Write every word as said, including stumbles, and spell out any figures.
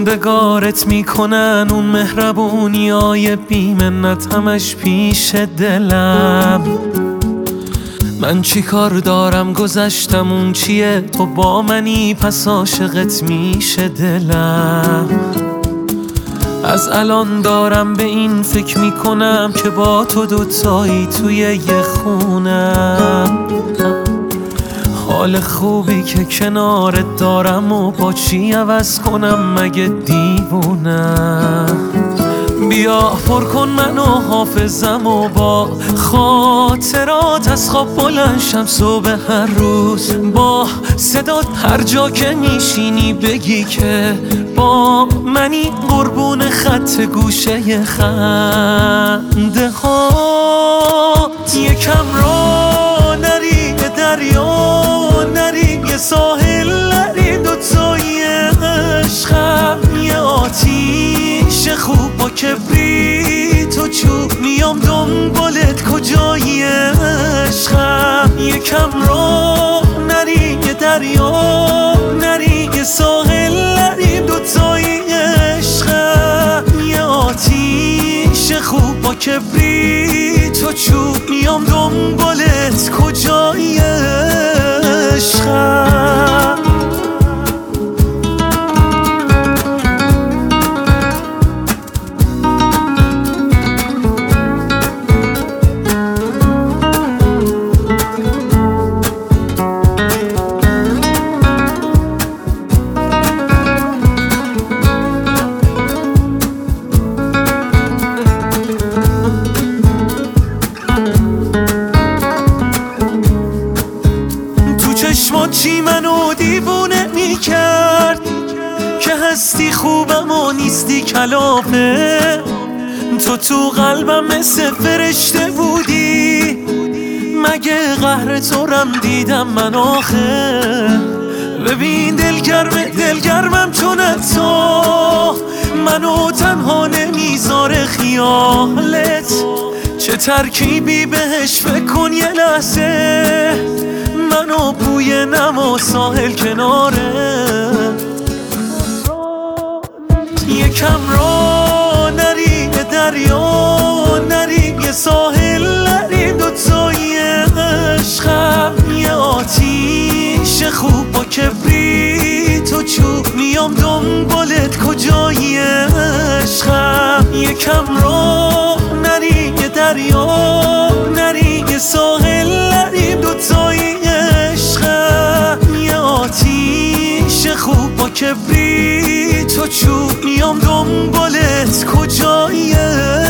موندگارت میکنن اون مهربونی های بیمنت همش پیش دلم. من چی کار دارم گذشتم اون چیه، تو با منی پس عاشقت میشه دلم. از الان دارم به این فکر میکنم که با تو دوتایی توی یه خونم. حال خوبی که کنارت دارم و با چی عوض کنم مگه دیوونم. بیا پر کن منو حافظم و با خاطرات از خواب بلند شم صبح هر روز. با صدات هر جا که میشینی بگی که با منی، قربون خط گوشه خنده هات. یکم را نری دریا نری، یه ساحل نری، دوتایی عشقم یه آتیش خوب با کبریت و چوب. میام دنبالت کجایی عشقم. یکم را نری یه دریا نری، یه ساحل نری، دوتایی عشقم یه آتیش خوب با کبریت و چوب. میام دنبالت کجایی عشقم. چشمات چی منو دیوونه میکرد که هستی خوبم و نیستی کلافه. تو تو قلبم مثل فرشته بودی، مگه قهر تو رم دیدم من آخه. ببین دلگرم دلگرمم چون تو منو تنها نمیذاره خیالت. چه ترکیبی بهش فکر کن یه لحظه، منو بوی نم و ساحل کناره. یکم را نری دریا نری، یه ساحل نری، دوتایی عشقم یه آتیش خوب با کبریت و چوب. میام دنبالت کجایی عشقم. یکم را نری یه دریا نری، یه ساحل نری، دوتایی آتیش خوب با کبریت و چوب. میام دنبالت کجایی